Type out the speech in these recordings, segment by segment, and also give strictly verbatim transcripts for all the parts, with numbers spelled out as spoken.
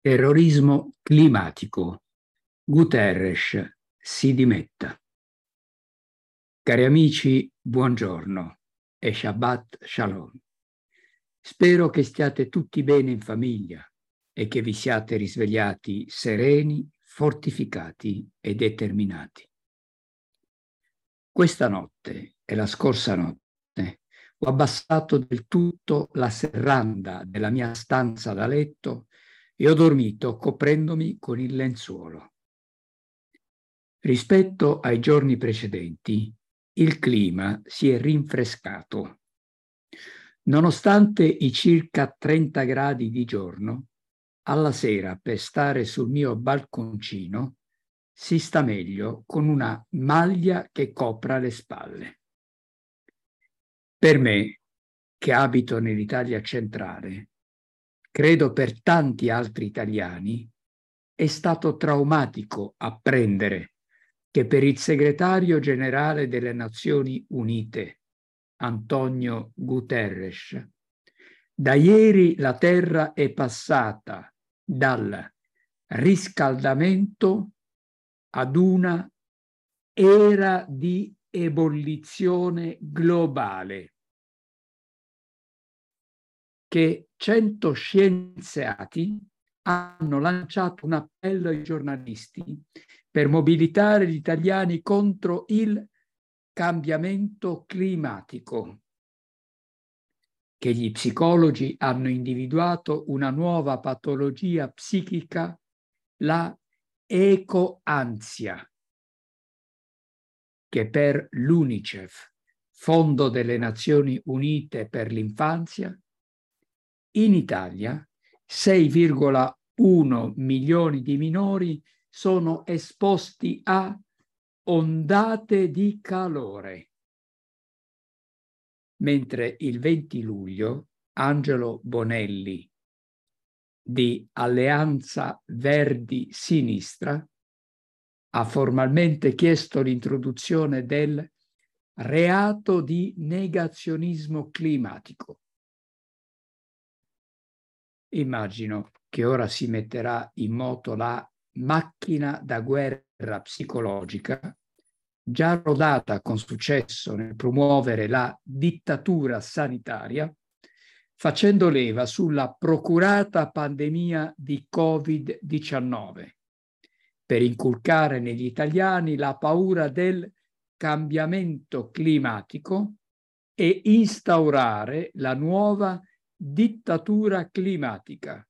Terrorismo climatico. Guterres si dimetta. Cari amici, buongiorno e Shabbat Shalom. Spero che stiate tutti bene in famiglia e che vi siate risvegliati sereni, fortificati e determinati. Questa notte e la scorsa notte ho abbassato del tutto la serranda della mia stanza da letto e ho dormito coprendomi con il lenzuolo. Rispetto ai giorni precedenti, il clima si è rinfrescato. Nonostante i circa trenta gradi di giorno, alla sera per stare sul mio balconcino si sta meglio con una maglia che copra le spalle. Per me, che abito nell'Italia centrale, credo per tanti altri italiani, è stato traumatico apprendere che per il segretario generale delle Nazioni Unite, Antonio Guterres, da ieri la Terra è passata dal riscaldamento ad una era di ebollizione globale, che cento scienziati hanno lanciato un appello ai giornalisti per mobilitare gli italiani contro il cambiamento climatico, che gli psicologi hanno individuato una nuova patologia psichica, la ecoansia, che per l'UNICEF, Fondo delle Nazioni Unite per l'Infanzia, in Italia sei virgola uno milioni di minori sono esposti a ondate di calore. Mentre il venti luglio Angelo Bonelli di Alleanza Verdi Sinistra ha formalmente chiesto l'introduzione del reato di negazionismo climatico. Immagino che ora si metterà in moto la macchina da guerra psicologica, già rodata con successo nel promuovere la dittatura sanitaria, facendo leva sulla procurata pandemia di covid diciannove, per inculcare negli italiani la paura del cambiamento climatico e instaurare la nuova dittatura climatica.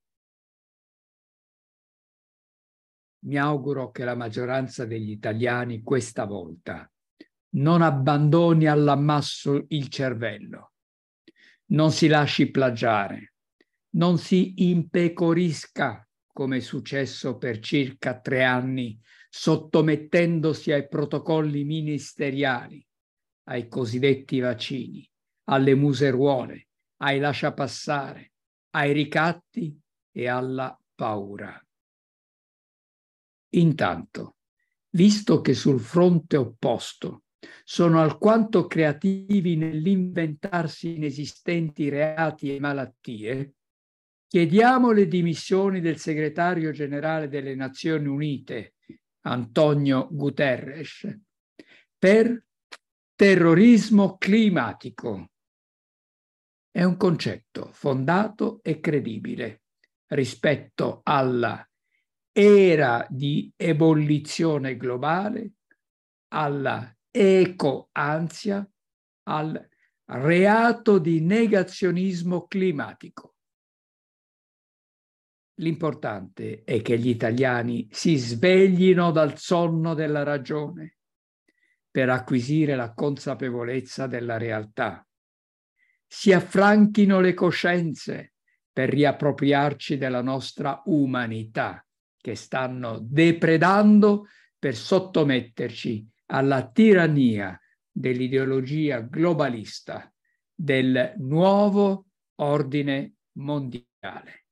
Mi auguro che la maggioranza degli italiani questa volta non abbandoni all'ammasso il cervello, non si lasci plagiare, non si impecorisca come è successo per circa tre anni, sottomettendosi ai protocolli ministeriali, ai cosiddetti vaccini, alle museruole, ai lasciapassare, ai ricatti e alla paura. Intanto, visto che sul fronte opposto sono alquanto creativi nell'inventarsi inesistenti reati e malattie, chiediamo le dimissioni del segretario generale delle Nazioni Unite, Antonio Guterres, per terrorismo climatico. È un concetto fondato e credibile rispetto alla era di ebollizione globale, alla ecoansia, al reato di negazionismo climatico. L'importante è che gli italiani si sveglino dal sonno della ragione per acquisire la consapevolezza della realtà. Si affranchino le coscienze per riappropriarci della nostra umanità, che stanno depredando per sottometterci alla tirannia dell'ideologia globalista del nuovo ordine mondiale.